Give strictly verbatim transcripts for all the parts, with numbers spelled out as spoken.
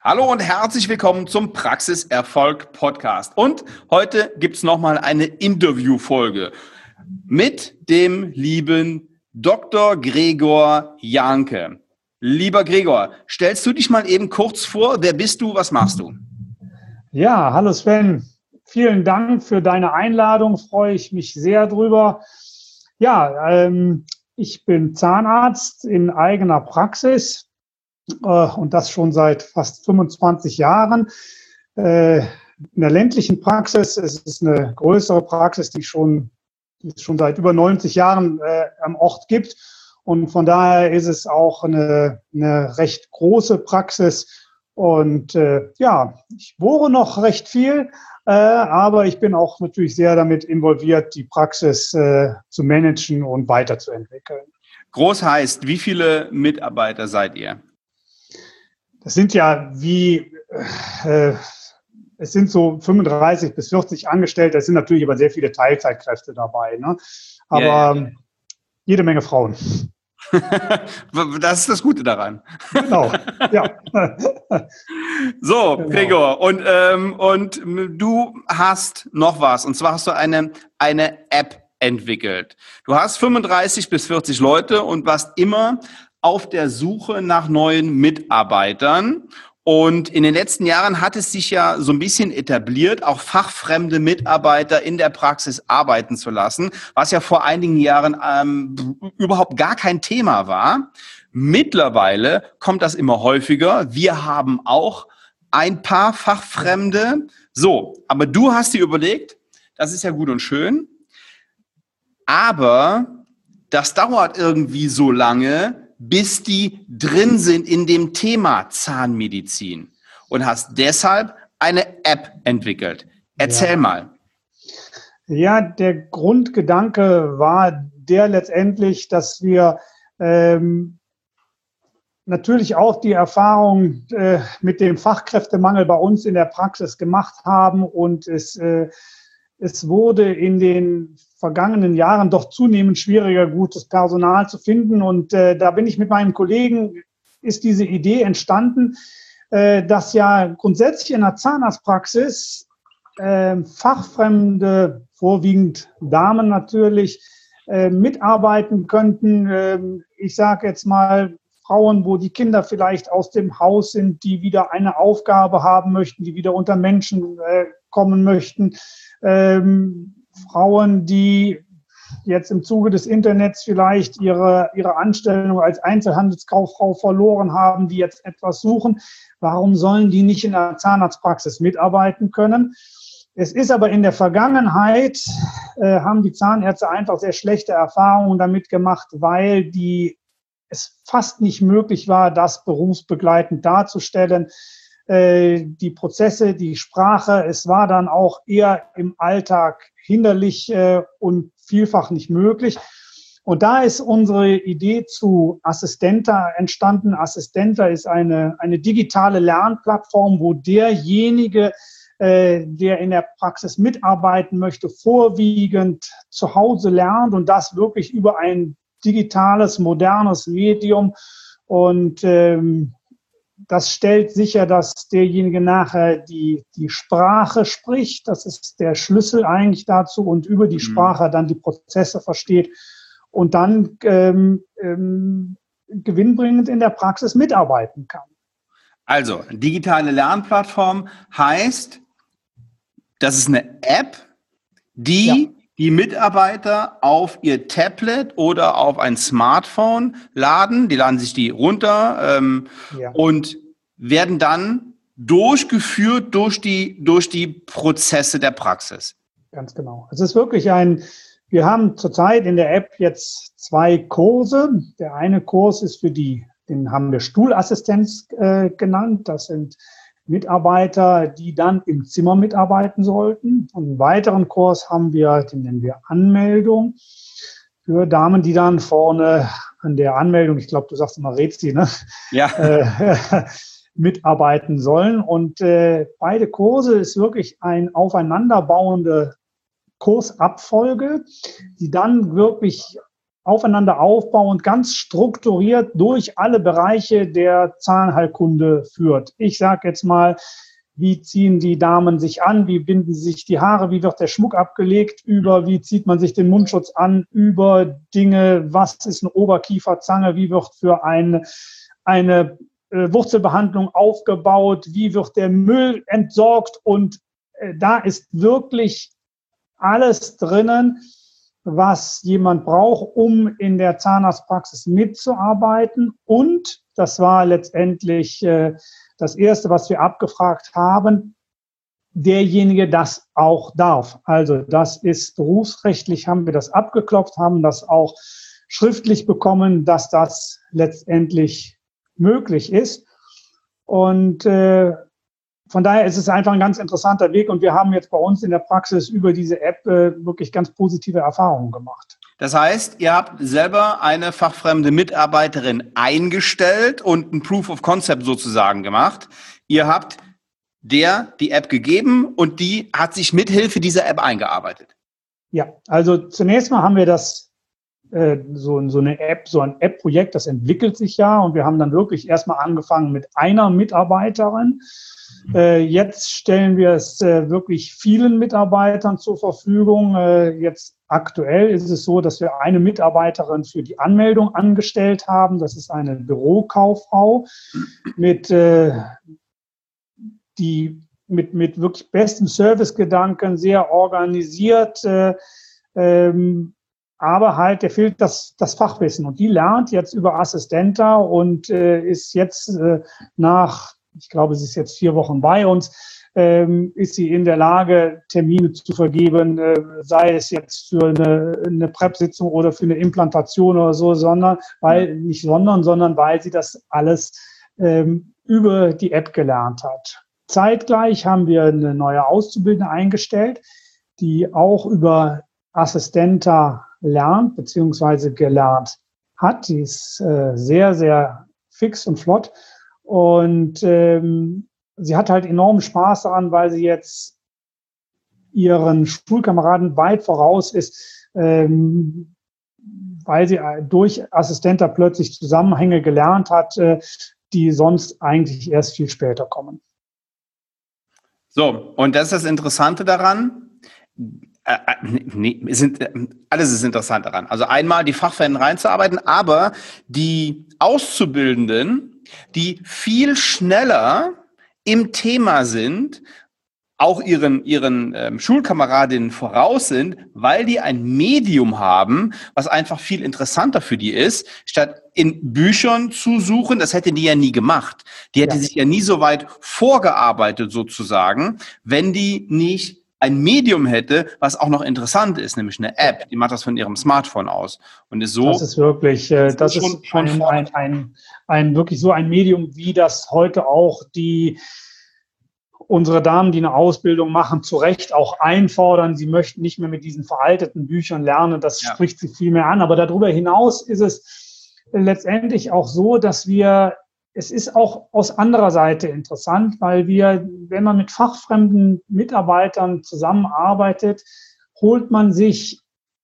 Hallo und herzlich willkommen zum Praxiserfolg Podcast. Und heute gibt es nochmal eine Interviewfolge mit dem lieben Doktor Gregor Janke. Lieber Gregor, stellst du dich mal eben kurz vor? Wer bist du? Was machst du? Ja, hallo Sven. Vielen Dank für deine Einladung. Freue ich mich sehr drüber. Ja, ähm, ich bin Zahnarzt in eigener Praxis. Und das schon seit fast fünfundzwanzig Jahren. In der ländlichen Praxis, es ist eine größere Praxis, die schon, die es schon seit über neunzig Jahren äh, am Ort gibt. Und von daher ist es auch eine, eine recht große Praxis. Und äh, ja, ich bohre noch recht viel, äh, aber ich bin auch natürlich sehr damit involviert, die Praxis äh, zu managen und weiterzuentwickeln. Groß heißt, wie viele Mitarbeiter seid ihr? Das sind ja wie, äh, es sind so fünfunddreißig bis vierzig Angestellte, es sind natürlich aber sehr viele Teilzeitkräfte dabei, ne? Aber Ja, ja. jede Menge Frauen. Das ist das Gute daran. Genau, ja. So, Genau. Gregor, und, ähm, und du hast noch was, und zwar hast du eine, eine App entwickelt. Du hast fünfunddreißig bis vierzig Leute und warst immer auf der Suche nach neuen Mitarbeitern. Und in den letzten Jahren hat es sich ja so ein bisschen etabliert, auch fachfremde Mitarbeiter in der Praxis arbeiten zu lassen, was ja vor einigen Jahren ähm, überhaupt gar kein Thema war. Mittlerweile kommt das immer häufiger. Wir haben auch ein paar Fachfremde. So, aber du hast dir überlegt, das ist ja gut und schön, aber das dauert irgendwie so lange, bis die drin sind in dem Thema Zahnmedizin und hast deshalb eine App entwickelt. Erzähl Ja. mal. Ja, der Grundgedanke war der letztendlich, dass wir ähm, natürlich auch die Erfahrung äh, mit dem Fachkräftemangel bei uns in der Praxis gemacht haben und es, äh, es wurde in den vergangenen Jahren doch zunehmend schwieriger, gutes Personal zu finden. Und äh, da bin ich mit meinem Kollegen, ist diese Idee entstanden, äh, dass ja grundsätzlich in der Zahnarztpraxis äh, fachfremde, vorwiegend Damen natürlich, äh, mitarbeiten könnten. Äh, ich sage jetzt mal, Frauen, wo die Kinder vielleicht aus dem Haus sind, die wieder eine Aufgabe haben möchten, die wieder unter Menschen äh, kommen möchten. Ähm, Frauen, die jetzt im Zuge des Internets vielleicht ihre, ihre Anstellung als Einzelhandelskauffrau verloren haben, die jetzt etwas suchen. Warum sollen die nicht in der Zahnarztpraxis mitarbeiten können? Es ist aber in der Vergangenheit, äh, haben die Zahnärzte einfach sehr schlechte Erfahrungen damit gemacht, weil die es fast nicht möglich war, das berufsbegleitend darzustellen. Äh, die Prozesse, die Sprache, es war dann auch eher im Alltag hinderlich äh, und vielfach nicht möglich. Und da ist unsere Idee zu Assistenta entstanden. Assistenta ist eine, eine digitale Lernplattform, wo derjenige, äh, der in der Praxis mitarbeiten möchte, vorwiegend zu Hause lernt und das wirklich über ein digitales, modernes Medium. Und ähm, das stellt sicher, dass derjenige nachher die, die Sprache spricht. Das ist der Schlüssel eigentlich dazu und über die Sprache dann die Prozesse versteht und dann ähm, ähm, gewinnbringend in der Praxis mitarbeiten kann. Also, digitale Lernplattform heißt, das ist eine App, die ja. die Mitarbeiter auf ihr Tablet oder auf ein Smartphone laden. Die laden sich die runter ähm, ja. und werden dann durchgeführt durch die, durch die Prozesse der Praxis. Ganz genau. Es ist wirklich ein, wir haben zurzeit in der App jetzt zwei Kurse. Der eine Kurs ist für die, den haben wir Stuhlassistenz äh, genannt. Das sind Mitarbeiter, die dann im Zimmer mitarbeiten sollten. Und einen weiteren Kurs haben wir, den nennen wir Anmeldung, für Damen, die dann vorne an der Anmeldung, ich glaube, du sagst immer Rezi, ne? Ja. Äh, mitarbeiten sollen. Und äh, beide Kurse ist wirklich ein aufeinanderbauende Kursabfolge, die dann wirklich aufeinander aufbauend, ganz strukturiert durch alle Bereiche der Zahnheilkunde führt. Ich sage jetzt mal, wie ziehen die Damen sich an, wie binden sich die Haare, wie wird der Schmuck abgelegt, über wie zieht man sich den Mundschutz an, über Dinge, was ist eine Oberkieferzange, wie wird für eine, eine äh, Wurzelbehandlung aufgebaut, wie wird der Müll entsorgt, und äh, da ist wirklich alles drinnen, was jemand braucht, um in der Zahnarztpraxis mitzuarbeiten. Und das war letztendlich äh, das Erste, was wir abgefragt haben, derjenige das auch darf. Also das ist berufsrechtlich, haben wir das abgeklopft, haben das auch schriftlich bekommen, dass das letztendlich möglich ist. Und äh, von daher ist es einfach ein ganz interessanter Weg, und wir haben jetzt bei uns in der Praxis über diese App äh, wirklich ganz positive Erfahrungen gemacht. Das heißt, ihr habt selber eine fachfremde Mitarbeiterin eingestellt und ein Proof of Concept sozusagen gemacht. Ihr habt der die App gegeben und die hat sich mithilfe dieser App eingearbeitet. Ja, also zunächst mal haben wir das äh, so, so eine App, so ein App-Projekt, das entwickelt sich ja, und wir haben dann wirklich erstmal angefangen mit einer Mitarbeiterin. Äh, jetzt stellen wir es äh, wirklich vielen Mitarbeitern zur Verfügung. Äh, jetzt aktuell ist es so, dass wir eine Mitarbeiterin für die Anmeldung angestellt haben. Das ist eine Bürokauffrau mit, äh, die, mit, mit wirklich besten Servicegedanken, sehr organisiert, äh, ähm, aber halt, der fehlt das, das Fachwissen. Und die lernt jetzt über Assistenta und äh, ist jetzt äh, nach ich glaube, sie ist jetzt vier Wochen bei uns, ähm, ist sie in der Lage, Termine zu vergeben, äh, sei es jetzt für eine, eine Prep-Sitzung oder für eine Implantation oder so, sondern, weil, nicht sondern, sondern weil sie das alles ähm, über die App gelernt hat. Zeitgleich haben wir eine neue Auszubildende eingestellt, die auch über Assistenta lernt, beziehungsweise gelernt hat. Die ist äh, sehr, sehr fix und flott. Und ähm, sie hat halt enormen Spaß daran, weil sie jetzt ihren Schulkameraden weit voraus ist, ähm, weil sie durch Assistenta plötzlich Zusammenhänge gelernt hat, äh, die sonst eigentlich erst viel später kommen. So, und das ist das Interessante daran. Äh, nee, es sind, alles ist interessant daran. Also einmal die Fachfäden reinzuarbeiten, aber die Auszubildenden, die viel schneller im Thema sind, auch ihren, ihren ähm, Schulkameradinnen voraus sind, weil die ein Medium haben, was einfach viel interessanter für die ist, statt in Büchern zu suchen. Das hätte die ja nie gemacht. Die hätte ja. sich ja nie so weit vorgearbeitet sozusagen, wenn die nicht ein Medium hätte, was auch noch interessant ist, nämlich eine App, die macht das von ihrem Smartphone aus und ist so. Das ist wirklich, äh, das ist, ist schon, ein, ein, ein, ein wirklich so ein Medium, wie das heute auch die unsere Damen, die eine Ausbildung machen, zu Recht auch einfordern. Sie möchten nicht mehr mit diesen veralteten Büchern lernen. Das ja. spricht sie viel mehr an. Aber darüber hinaus ist es letztendlich auch so, dass wir Es ist auch aus anderer Seite interessant, weil wir, wenn man mit fachfremden Mitarbeitern zusammenarbeitet, holt man sich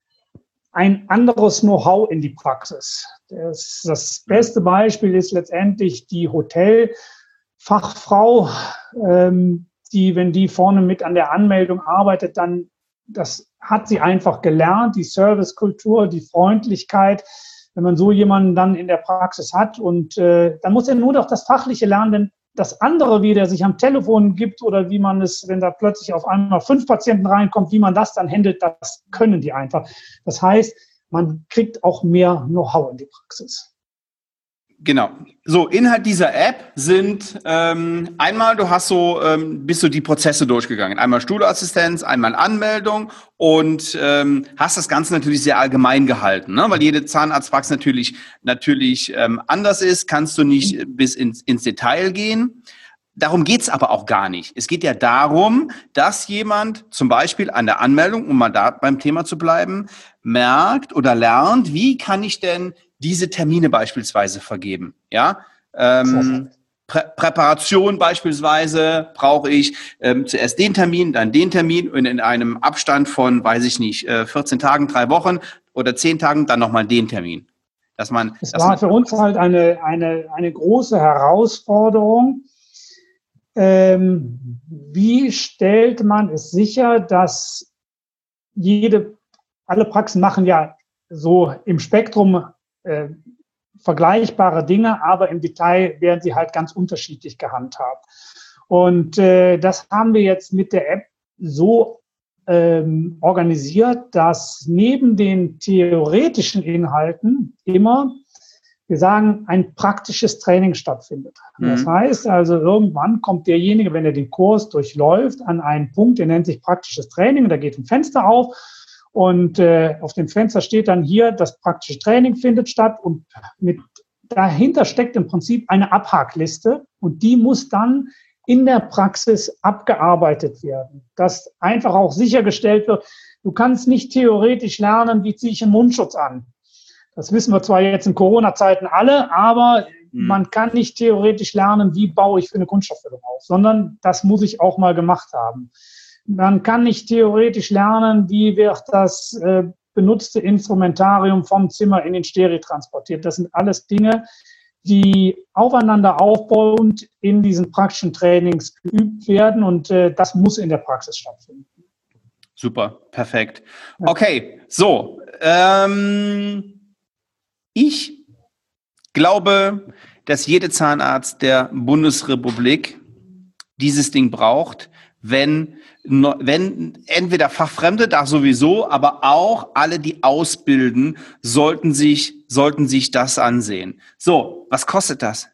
ein anderes Know-how in die Praxis. Das, das beste Beispiel ist letztendlich die Hotelfachfrau, ähm, die, wenn die vorne mit an der Anmeldung arbeitet, dann, das hat sie einfach gelernt, die Servicekultur, die Freundlichkeit. Wenn man so jemanden dann in der Praxis hat, und äh, dann muss er nur noch das Fachliche lernen, denn das andere, wie der sich am Telefon gibt oder wie man es, wenn da plötzlich auf einmal fünf Patienten reinkommt, wie man das dann handelt, das können die einfach. Das heißt, man kriegt auch mehr Know-how in die Praxis. Genau. So, Inhalt dieser App sind ähm, einmal, du hast so, ähm, bist du die Prozesse durchgegangen. Einmal Stuhlassistenz, einmal Anmeldung und ähm, hast das Ganze natürlich sehr allgemein gehalten, ne? Weil jede Zahnarztpraxis natürlich natürlich ähm, anders ist, kannst du nicht bis ins, ins Detail gehen. Darum geht's aber auch gar nicht. Es geht ja darum, dass jemand zum Beispiel an der Anmeldung, um mal da beim Thema zu bleiben, merkt oder lernt, wie kann ich denn diese Termine beispielsweise vergeben, ja, ähm, Prä- Präparation beispielsweise brauche ich ähm, zuerst den Termin, dann den Termin und in einem Abstand von, weiß ich nicht, äh, vierzehn Tagen, drei Wochen oder zehn Tagen dann nochmal den Termin. Dass man, es dass war man für uns halt eine, eine, eine große Herausforderung. Ähm, wie stellt man es sicher, dass jede, alle Praxen machen ja so im Spektrum äh, vergleichbare Dinge, aber im Detail werden sie halt ganz unterschiedlich gehandhabt. Und äh, das haben wir jetzt mit der App so ähm, organisiert, dass neben den theoretischen Inhalten immer, wir sagen, ein praktisches Training stattfindet. Mhm. Das heißt also, irgendwann kommt derjenige, wenn er den Kurs durchläuft, an einen Punkt, der nennt sich praktisches Training, da geht ein Fenster auf und äh, auf dem Fenster steht dann hier, das praktische Training findet statt und mit dahinter steckt im Prinzip eine Abhakliste und die muss dann in der Praxis abgearbeitet werden, dass einfach auch sichergestellt wird, du kannst nicht theoretisch lernen, wie ziehe ich einen Mundschutz an. Das wissen wir zwar jetzt in Corona-Zeiten alle, aber mhm. man kann nicht theoretisch lernen, wie baue ich für eine Kunststofffüllung auf, sondern das muss ich auch mal gemacht haben. Man kann nicht theoretisch lernen, wie wird das äh, benutzte Instrumentarium vom Zimmer in den Stereo transportiert. Das sind alles Dinge, die aufeinander aufbauend in diesen praktischen Trainings geübt werden und äh, das muss in der Praxis stattfinden. Super, perfekt. Okay, so. Ähm, ich glaube, dass jeder Zahnarzt der Bundesrepublik dieses Ding braucht, wenn, wenn entweder Fachfremde, da sowieso, aber auch alle, die ausbilden, sollten sich, sollten sich das ansehen. So, was kostet das?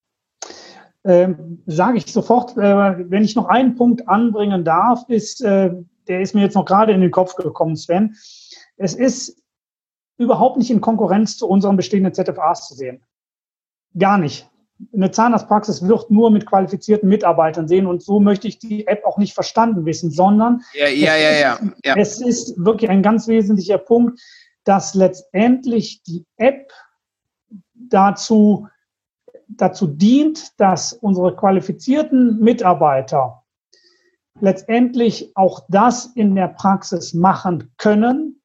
Ähm, sage ich sofort, äh, wenn ich noch einen Punkt anbringen darf, ist, äh, der ist mir jetzt noch gerade in den Kopf gekommen, Sven. Es ist überhaupt nicht in Konkurrenz zu unseren bestehenden Z F As zu sehen. Gar nicht. Eine Zahnarztpraxis wird nur mit qualifizierten Mitarbeitern sehen und so möchte ich die App auch nicht verstanden wissen, sondern ja, ja, ja, ja, ja. es ist wirklich ein ganz wesentlicher Punkt, dass letztendlich die App dazu, dazu dient, dass unsere qualifizierten Mitarbeiter letztendlich auch das in der Praxis machen können,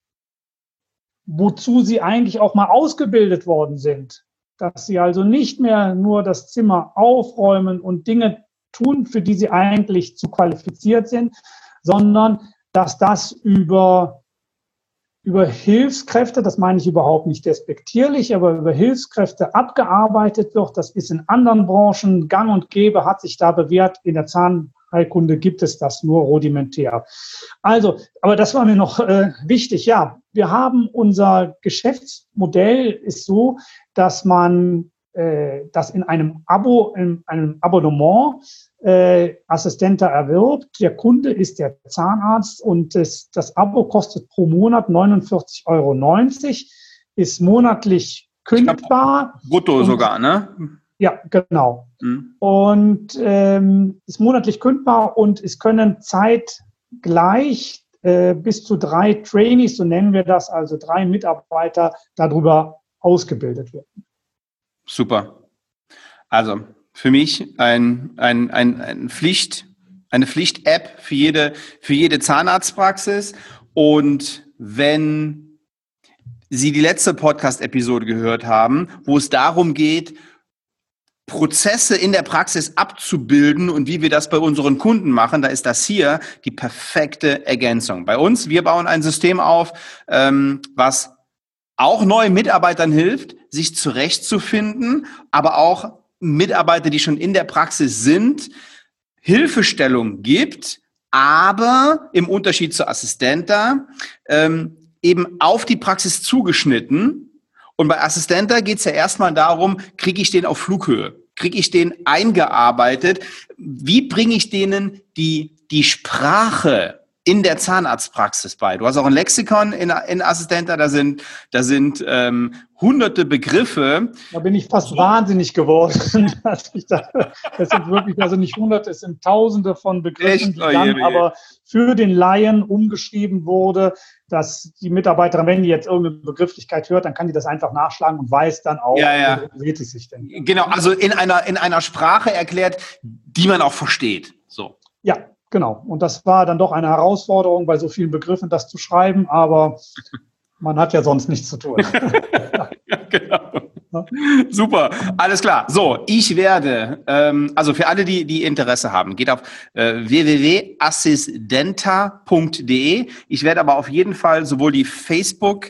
wozu sie eigentlich auch mal ausgebildet worden sind. Dass sie also nicht mehr nur das Zimmer aufräumen und Dinge tun, für die sie eigentlich zu qualifiziert sind, sondern dass das über, über Hilfskräfte, das meine ich überhaupt nicht despektierlich, aber über Hilfskräfte abgearbeitet wird. Das ist in anderen Branchen gang und gäbe, hat sich da bewährt. In der Zahnheilkunde gibt es das nur rudimentär. Also, aber das war mir noch äh, wichtig. Ja, wir haben unser Geschäftsmodell ist so, dass man äh, das in einem Abo, in einem Abonnement äh, Assistenta erwirbt. Der Kunde ist der Zahnarzt und das, das Abo kostet pro Monat neunundvierzig Euro neunzig, ist monatlich kündbar. Brutto und, sogar, ne? Ja, genau. Mhm. Und ähm, ist monatlich kündbar und es können zeitgleich äh, bis zu drei Trainees, so nennen wir das, also drei Mitarbeiter darüber ausgebildet werden. Super. Also für mich ein, ein, ein, ein Pflicht, eine Pflicht-App für jede, für jede Zahnarztpraxis. Und wenn Sie die letzte Podcast-Episode gehört haben, wo es darum geht, Prozesse in der Praxis abzubilden und wie wir das bei unseren Kunden machen, da ist das hier die perfekte Ergänzung. Bei uns, wir bauen ein System auf, ähm, was auch neuen Mitarbeitern hilft, sich zurechtzufinden, aber auch Mitarbeiter, die schon in der Praxis sind, Hilfestellung gibt, aber im Unterschied zur Assistenta ähm, eben auf die Praxis zugeschnitten. Und bei Assistenta geht es ja erstmal darum, kriege ich den auf Flughöhe? Kriege ich den eingearbeitet? Wie bringe ich denen die, die Sprache in der Zahnarztpraxis bei? Du hast auch ein Lexikon in, in Assistenta, da sind, da sind ähm, hunderte Begriffe. Da bin ich fast so wahnsinnig geworden. Dass ich da, das sind wirklich, also nicht hunderte, es sind tausende von Begriffen, Echt? die dann oh, aber für den Laien umgeschrieben wurde, dass die Mitarbeiterin, wenn die jetzt irgendeine Begrifflichkeit hört, dann kann die das einfach nachschlagen und weiß dann auch, ja, ja. wie es sich denn. Genau, also in einer, in einer Sprache erklärt, die man auch versteht. So. Ja, genau. Und das war dann doch eine Herausforderung, bei so vielen Begriffen das zu schreiben, aber Man hat ja sonst nichts zu tun. Ja, genau. Super, alles klar. So, ich werde, ähm, also für alle, die, die Interesse haben, geht auf äh, w w w punkt assistenta punkt d e. Ich werde aber auf jeden Fall sowohl die Facebook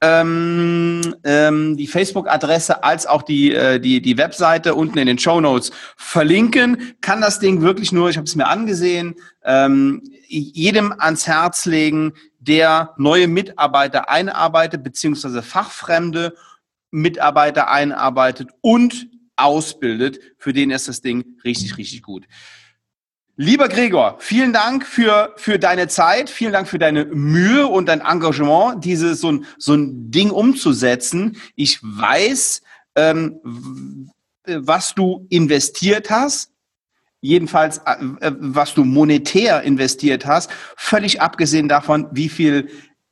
Ähm, ähm, die Facebook-Adresse als auch die, äh, die, die Webseite unten in den Shownotes verlinken. Kann das Ding wirklich nur, ich habe es mir angesehen, ähm, jedem ans Herz legen, der neue Mitarbeiter einarbeitet, beziehungsweise fachfremde Mitarbeiter einarbeitet und ausbildet. Für den ist das Ding richtig, richtig gut. Lieber Gregor, vielen Dank für, für deine Zeit, vielen Dank für deine Mühe und dein Engagement, dieses so ein, so ein Ding umzusetzen. Ich weiß, ähm, was du investiert hast, jedenfalls äh, was du monetär investiert hast, völlig abgesehen davon, wie viel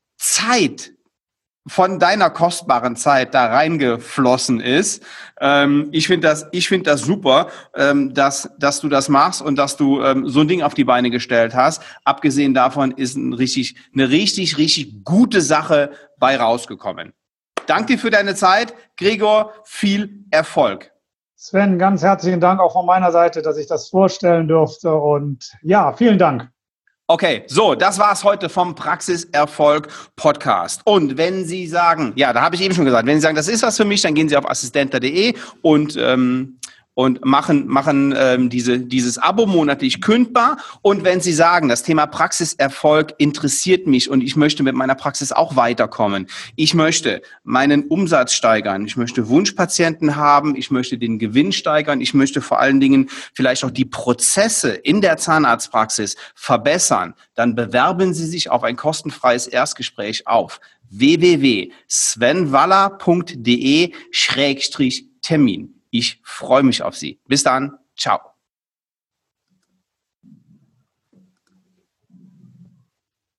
Zeit von deiner kostbaren Zeit da reingeflossen ist. Ähm, ich finde das, ich finde das super, ähm, dass, dass du das machst und dass du ähm, so ein Ding auf die Beine gestellt hast. Abgesehen davon ist ein richtig, eine richtig, richtig gute Sache bei rausgekommen. Danke dir für deine Zeit. Gregor, viel Erfolg. Sven, ganz herzlichen Dank auch von meiner Seite, dass ich das vorstellen durfte. Und ja, vielen Dank. Okay, so, das war's heute vom Praxiserfolg Podcast. Und wenn Sie sagen, ja, da habe ich eben schon gesagt, wenn Sie sagen, das ist was für mich, dann gehen Sie auf assistenta punkt d e und ähm, und machen machen ähm, diese dieses Abo monatlich kündbar. Und wenn Sie sagen, das Thema Praxiserfolg interessiert mich und ich möchte mit meiner Praxis auch weiterkommen, ich möchte meinen Umsatz steigern, ich möchte Wunschpatienten haben, ich möchte den Gewinn steigern, ich möchte vor allen Dingen vielleicht auch die Prozesse in der Zahnarztpraxis verbessern, dann bewerben Sie sich auf ein kostenfreies Erstgespräch auf w w w punkt svenwaller punkt d e Schrägstrich Termin. Ich freue mich auf Sie. Bis dann. Ciao.